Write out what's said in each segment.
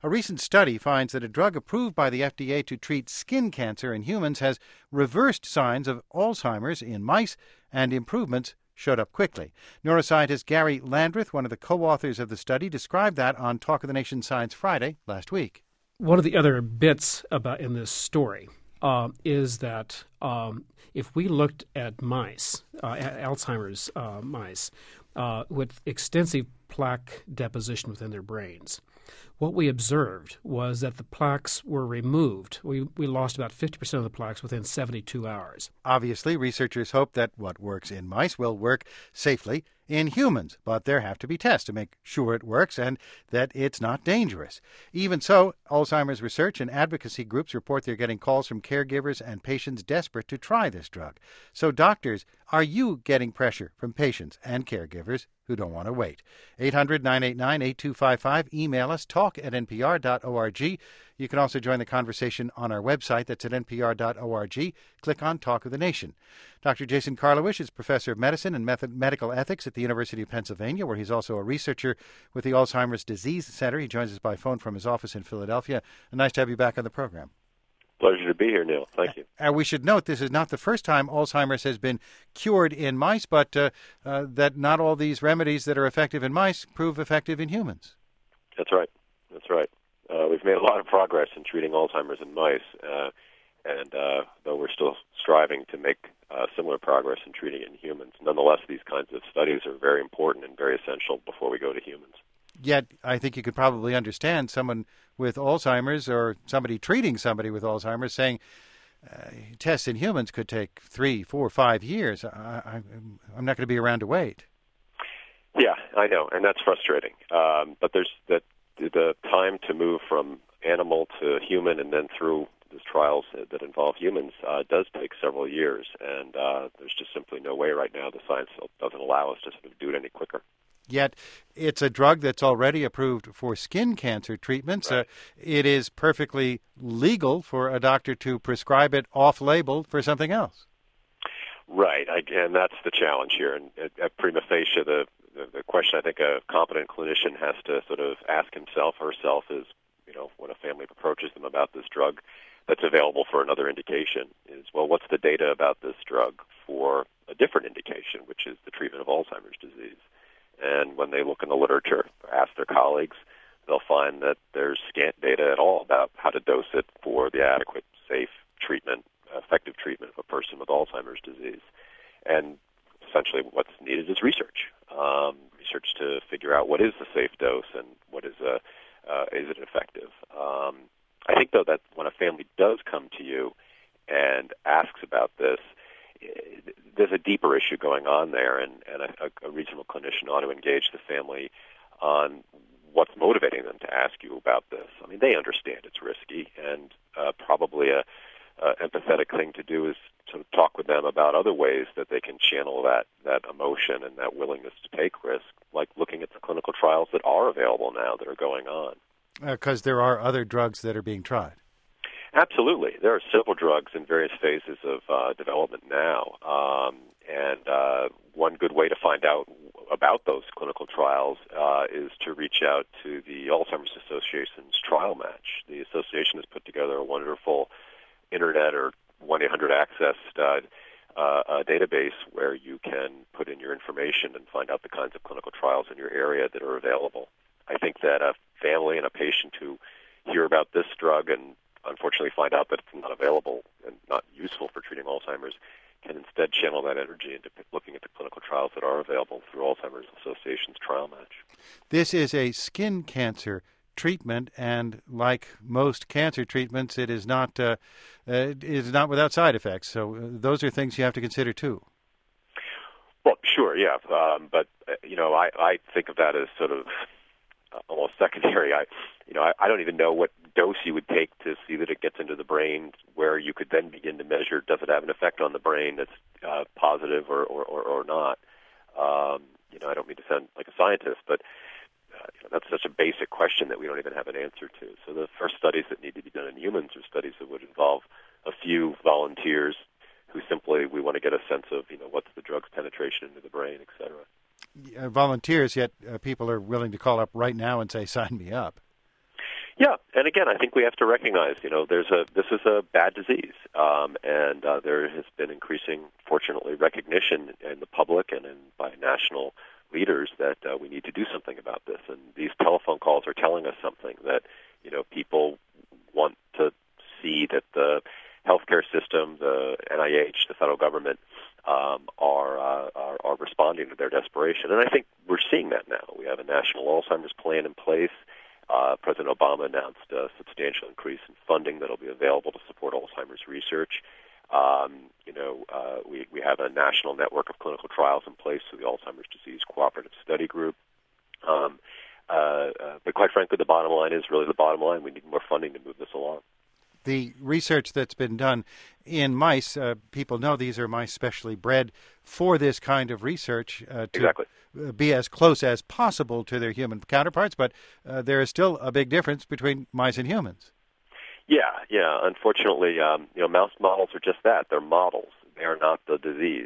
A recent study finds that a drug approved by the FDA to treat skin cancer in humans has reversed signs of Alzheimer's in mice, and improvements showed up quickly. Neuroscientist Gary Landreth, one of the co-authors of the study, described that on Talk of the Nation Science Friday last week. One of the other bits about in this story is that if we looked at mice, Alzheimer's mice, with extensive plaque deposition within their brains, what we observed was that the plaques were removed. We lost about 50% of the plaques within 72 hours. Obviously, researchers hope that what works in mice will work safely in humans, but there have to be tests to make sure it works and that it's not dangerous. Even so, Alzheimer's research and advocacy groups report they're getting calls from caregivers and patients desperate to try this drug. So, doctors, are you getting pressure from patients and caregivers who don't want to wait? 800-989-8255. Email us, talk@npr.org. You can also join the conversation on our website. That's at npr.org. Click on Talk of the Nation. Dr. Jason Karlawish is professor of medicine and medical ethics at the University of Pennsylvania, where he's also a researcher with the Alzheimer's Disease Center. He joins us by phone from his office in Philadelphia. Nice to have you back on the program. Pleasure to be here, Neil. Thank you. We should note this is not the first time Alzheimer's has been cured in mice, but that not all these remedies that are effective in mice prove effective in humans. That's right. That's right. We've made a lot of progress in treating Alzheimer's in mice, and though we're still striving to make similar progress in treating it in humans, nonetheless, these kinds of studies are very important and very essential before we go to humans. Yet, I think you could probably understand someone with Alzheimer's or somebody treating somebody with Alzheimer's saying tests in humans could take 3, 4, 5 years. I'm not going to be around to wait. Yeah, I know, and that's frustrating. But there's the time to move from animal to human and then through these trials that involve humans does take several years, and there's just simply no way right now. The science doesn't allow us to sort of do it any quicker. Yet it's a drug that's already approved for skin cancer treatments. Right. It is perfectly legal for a doctor to prescribe it off-label for something else. Right, and that's the challenge here. And at prima facie, the question I think a competent clinician has to sort of ask himself or herself is, when a family approaches them about this drug that's available for another indication is, well, what's the data about this drug for a different indication, which is the treatment of Alzheimer's disease? And when they look in the literature, ask their colleagues, they'll find that there's scant data at all about how to dose it for the adequate, safe treatment, effective treatment of a person with Alzheimer's disease. And essentially what's needed is research. Research to figure out what is the safe dose and what is it effective. I think, though, that when a family does come to you and asks about this, there's a deeper issue going on there, and a regional clinician ought to engage the family on what's motivating them to ask you about this. I mean, they understand it's risky, and probably a empathetic thing to do is sort of talk with them about other ways that they can channel that emotion and that willingness to take risk, like looking at the clinical trials that are available now that are going on. Because there are other drugs that are being tried. Absolutely. There are several drugs in various phases of development now. And one good way to find out about those clinical trials is to reach out to the Alzheimer's Association's Trial Match. The association has put together a wonderful internet or 1-800-ACCESS database where you can put in your information and find out the kinds of clinical trials in your area that are available. I think that a family and a patient who hear about this drug and unfortunately find out that it's not available and not useful for treating Alzheimer's can instead channel that energy into looking at the clinical trials that are available through Alzheimer's Association's Trial Match. This is a skin cancer treatment, and like most cancer treatments, it is not without side effects. So those are things you have to consider too. Well, sure, yeah, but I think of that as sort of almost secondary. I don't even know what dose you would take to see that it gets into the brain, where you could then begin to measure, does it have an effect on the brain that's positive or not. I don't mean to sound like a scientist, but that's such a basic question that we don't even have an answer to. So the first studies that need to be done in humans are studies that would involve a few volunteers who simply, we want to get a sense of, what's the drug's penetration into the brain, et cetera. Volunteers, yet people are willing to call up right now and say, sign me up. Yeah, and again, I think we have to recognize, this is a bad disease, and there has been increasing, fortunately, recognition in the public and by national leaders that we need to do something about this. And these telephone calls are telling us something that, people want to see that the healthcare system, the NIH, the federal government, are responding to their desperation. And I think we're seeing that now. We have a national Alzheimer's plan in place. President Obama announced a substantial increase in funding that will be available to support Alzheimer's research. We have a national network of clinical trials in place through the Alzheimer's Disease Cooperative Study Group. But quite frankly, the bottom line is really the bottom line. We need more funding to move this along. The research that's been done in mice, people know these are mice specially bred for this kind of research to Exactly. Be as close as possible to their human counterparts, but there is still a big difference between mice and humans. Yeah. Unfortunately, mouse models are just that. They're models. They are not the disease.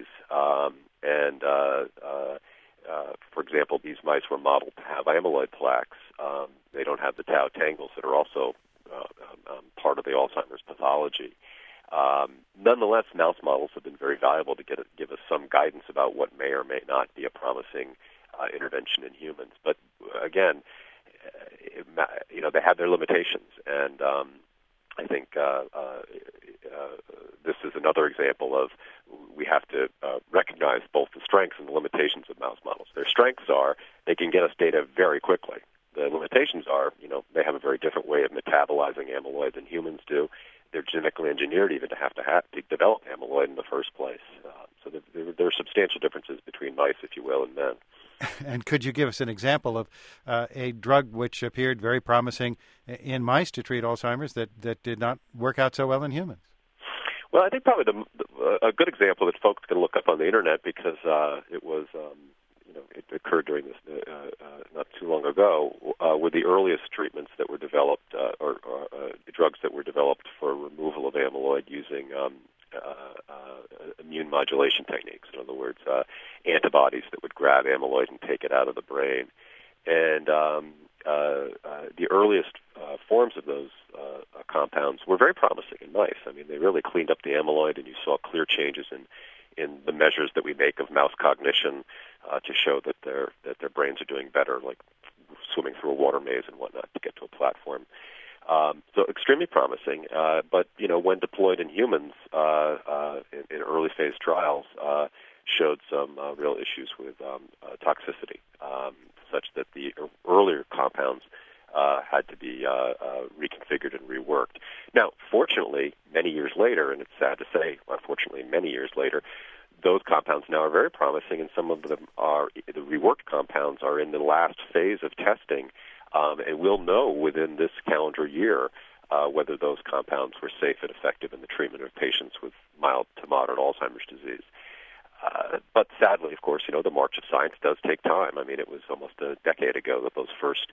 For example, these mice were modeled to have amyloid plaques. They don't have the tau tangles that are also part of the Alzheimer's pathology. Nonetheless, mouse models have been very valuable to give us some guidance about what may or may not be a promising intervention in humans. But again, they have their limitations, and I think this is another example of we have to recognize both the strengths and the limitations of mouse models. Their strengths are they can get us data very quickly. The limitations are, they have a very different way of metabolizing amyloid than humans do. They're genetically engineered even to develop amyloid in the first place. So there are substantial differences between mice, if you will, and men. And could you give us an example of a drug which appeared very promising in mice to treat Alzheimer's that did not work out so well in humans? Well, I think probably a good example that folks can look up on the internet because it was, it occurred during this not too long ago, were the earliest treatments that were developed or drugs that were developed for removal of amyloid using immune modulation techniques. In other words, antibodies that would grab amyloid and take it out of the brain. And the earliest forms of those compounds were very promising in mice. I mean, they really cleaned up the amyloid, and you saw clear changes in the measures that we make of mouse cognition to show that their brains are doing better, like swimming through a water maze and whatnot to get to a platform. So extremely promising, but when deployed in humans in early phase trials, showed some real issues with toxicity, such that the earlier compounds had to be reconfigured and reworked. Now, fortunately, many years later, and it's sad to say, unfortunately, many years later, those compounds now are very promising, and some of them are, the reworked compounds are in the last phase of testing, and we'll know within this calendar year whether those compounds were safe and effective in the treatment of patients with mild to moderate Alzheimer's disease. But sadly, of course, the march of science does take time. I mean, it was almost a decade ago that those first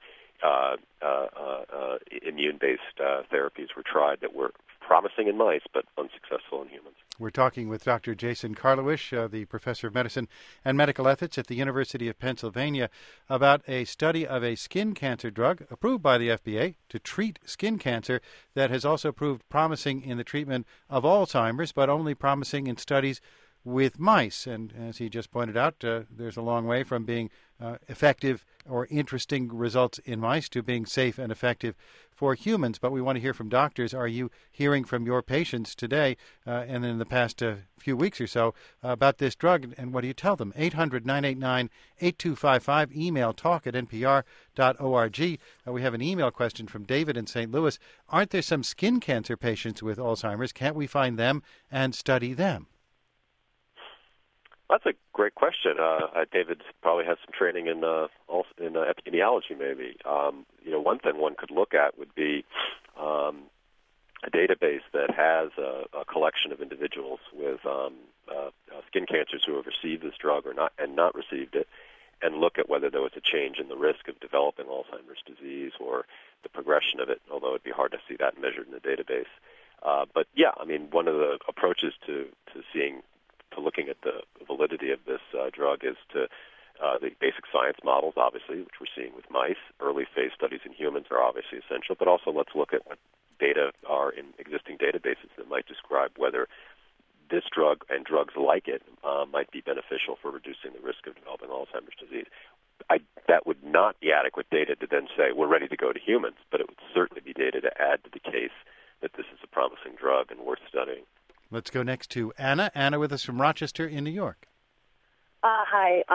immune-based therapies were tried that were promising in mice but unsuccessful in humans. We're talking with Dr. Jason Karlawish, the professor of medicine and medical ethics at the University of Pennsylvania, about a study of a skin cancer drug approved by the FDA to treat skin cancer that has also proved promising in the treatment of Alzheimer's, but only promising in studies with mice. And as he just pointed out, there's a long way from being effective or interesting results in mice to being safe and effective for humans. But we want to hear from doctors. Are you hearing from your patients today and in the past few weeks or so about this drug, and what do you tell them? 800-989-8255, email talk@npr.org. We have an email question from David in St. Louis. Aren't there some skin cancer patients with Alzheimer's? Can't we find them and study them? That's a great question. David probably has some training in epidemiology, maybe. One thing one could look at would be a database that has a collection of individuals with skin cancers who have received this drug or not received it, and look at whether there was a change in the risk of developing Alzheimer's disease or the progression of it, although it'd be hard to see that measured in the database. But yeah, I mean, one of the approaches to looking at the validity of this drug is to The basic science models, obviously, which we're seeing with mice. Early phase studies in humans are obviously essential, but also let's look at what data are in existing databases that might describe whether this drug and drugs like it might be beneficial for reducing the risk of developing Alzheimer's disease. That would not be adequate data to then say we're ready to go to humans, but it would certainly be data to add to the case that this is a promising drug and worth studying. Let's go next to Anna. Anna with us from Rochester in New York. Hi.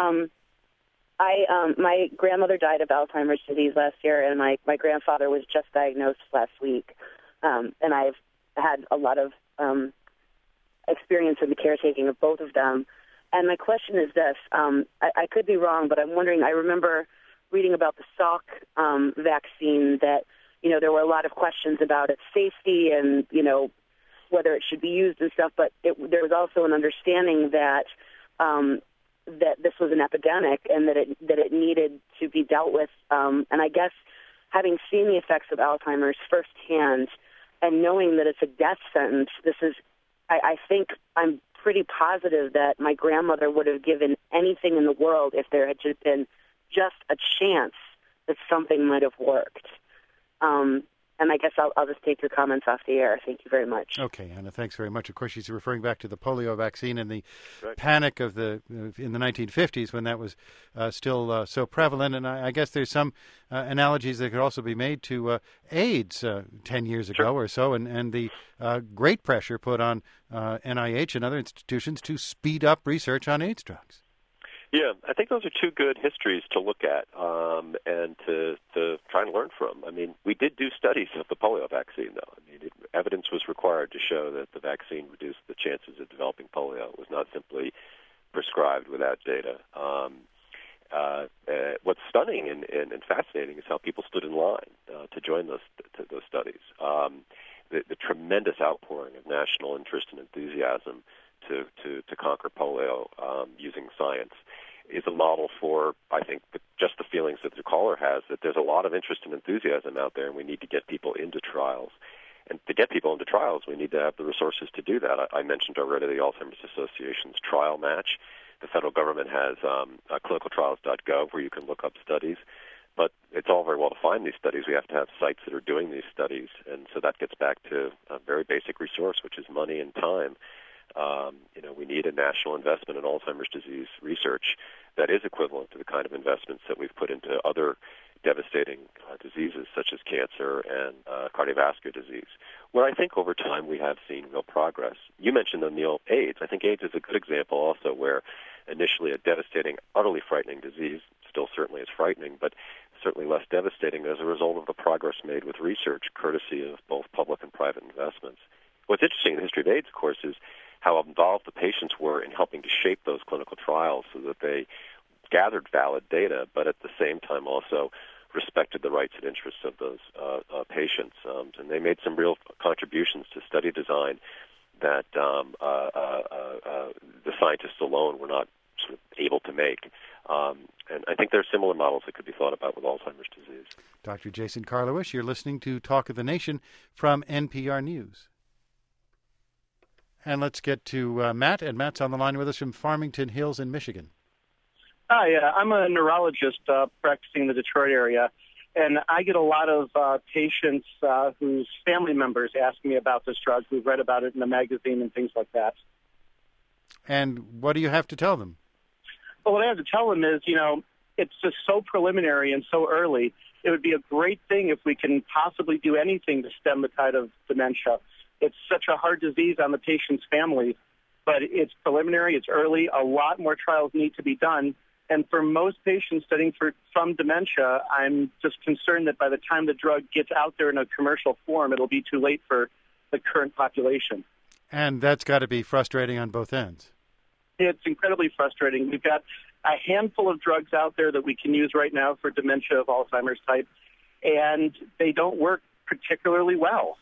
My grandmother died of Alzheimer's disease last year, and my grandfather was just diagnosed last week. And I've had a lot of experience in the caretaking of both of them. And my question is this. I could be wrong, but I'm wondering, I remember reading about the Salk vaccine that, there were a lot of questions about its safety and, whether it should be used and stuff, but there was also an understanding that that this was an epidemic and that it needed to be dealt with. And I guess having seen the effects of Alzheimer's firsthand and knowing that it's a death sentence, I think I'm pretty positive that my grandmother would have given anything in the world if there had just been just a chance that something might have worked. And I guess I'll just take your comments off the air. Thank you very much. Okay, Anna, thanks very much. Of course, she's referring back to the polio vaccine and the panic of in the 1950s when that was still so prevalent. And I guess there's some analogies that could also be made to AIDS 10 years ago or so, and the great pressure put on NIH and other institutions to speed up research on AIDS drugs. Yeah, I think those are two good histories to look at and to try and learn from. I mean, we did do studies of the polio vaccine, though. I mean, evidence was required to show that the vaccine reduced the chances of developing polio. It was not simply prescribed without data. What's stunning and fascinating is how people stood in line to join those studies. The tremendous outpouring of national interest and enthusiasm to conquer polio using science is a model for, I think, just the feelings that the caller has, that there's a lot of interest and enthusiasm out there, and we need to get people into trials. And to get people into trials, we need to have the resources to do that. I mentioned already the Alzheimer's Association's trial match. The federal government has clinicaltrials.gov where you can look up studies. But it's all very well to find these studies. We have to have sites that are doing these studies. And so that gets back to a very basic resource, which is money and time. We need a national investment in Alzheimer's disease research that is equivalent to the kind of investments that we've put into other devastating diseases such as cancer and cardiovascular disease, where I think over time we have seen real progress. You mentioned, Neil, AIDS. I think AIDS is a good example also where initially a devastating, utterly frightening disease, still certainly is frightening, but certainly less devastating as a result of the progress made with research, courtesy of both public and private investments. What's interesting in the history of AIDS, of course, is how involved the patients were in helping to shape those clinical trials so that they gathered valid data, but at the same time also respected the rights and interests of those patients. And they made some real contributions to study design that the scientists alone were not sort of able to make. And I think there are similar models that could be thought about with Alzheimer's disease. Dr. Jason Karlawish, you're listening to Talk of the Nation from NPR News. And let's get to Matt, and Matt's on the line with us from Farmington Hills in Michigan. Hi, I'm a neurologist practicing in the Detroit area, and I get a lot of patients whose family members ask me about this drug, who've read about it in the magazine and things like that. And what do you have to tell them? Well, what I have to tell them is, it's just so preliminary and so early. It would be a great thing if we can possibly do anything to stem the tide of dementia. It's such a hard disease on the patient's family, but it's preliminary, it's early, a lot more trials need to be done. And for most patients studying from dementia, I'm just concerned that by the time the drug gets out there in a commercial form, it'll be too late for the current population. And that's got to be frustrating on both ends. It's incredibly frustrating. We've got a handful of drugs out there that we can use right now for dementia of Alzheimer's type, and they don't work particularly well.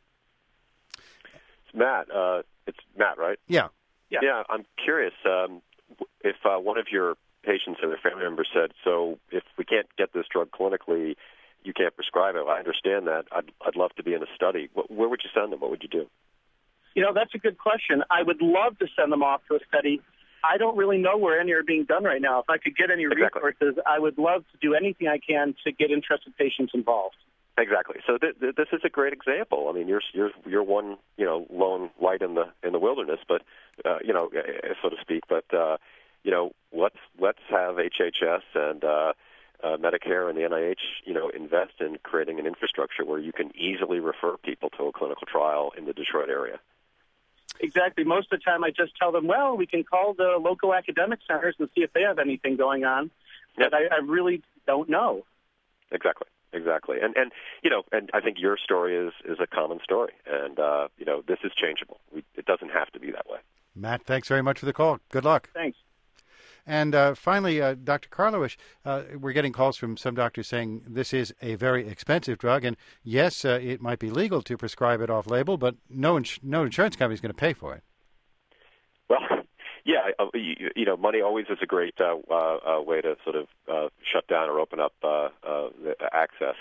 Matt, it's Matt, right? Yeah. Yeah, I'm curious if one of your patients or their family members said, so if we can't get this drug clinically, you can't prescribe it. Well, I understand that. I'd love to be in a study. Where would you send them? What would you do? That's a good question. I would love to send them off to a study. I don't really know where any are being done right now. If I could get any resources, I would love to do anything I can to get interested patients involved. Exactly. So this is a great example. I mean, you're one lone light in the wilderness, but so to speak. But let's have HHS and Medicare and the NIH invest in creating an infrastructure where you can easily refer people to a clinical trial in the Detroit area. Exactly. Most of the time, I just tell them, well, we can call the local academic centers and see if they have anything going on. But I really don't know. Exactly. And I think your story is a common story, and this is changeable. It doesn't have to be that way. Matt, thanks very much for the call. Good luck. Thanks. And finally, Dr. Karlowicz, we're getting calls from some doctors saying this is a very expensive drug, and yes, it might be legal to prescribe it off-label, but no insurance company is going to pay for it. Well, yeah, money always is a great way to sort of shut down or open up the access.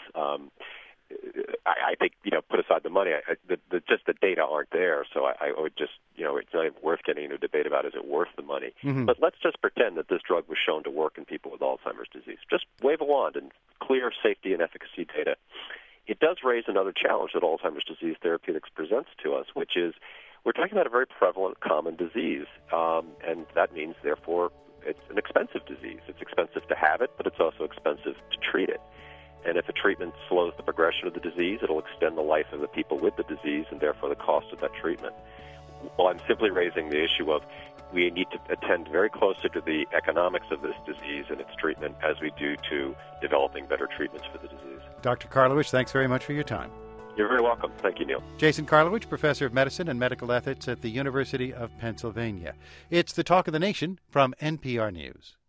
I think, put aside the money, just the data aren't there, so I would just, it's not even worth getting into a debate about is it worth the money. Mm-hmm. But let's just pretend that this drug was shown to work in people with Alzheimer's disease. Just wave a wand and clear safety and efficacy data. It does raise another challenge that Alzheimer's disease therapeutics presents to us, which is we're talking about a very prevalent, common disease, and that means, therefore, it's an expensive disease. It's expensive to have it, but it's also expensive to treat it. And if a treatment slows the progression of the disease, it'll extend the life of the people with the disease and therefore the cost of that treatment. Well, I'm simply raising the issue of we need to attend very closely to the economics of this disease and its treatment as we do to developing better treatments for the disease. Dr. Karlowicz, thanks very much for your time. You're very welcome. Thank you, Neil. Jason Karlowicz, Professor of Medicine and Medical Ethics at the University of Pennsylvania. It's the Talk of the Nation from NPR News.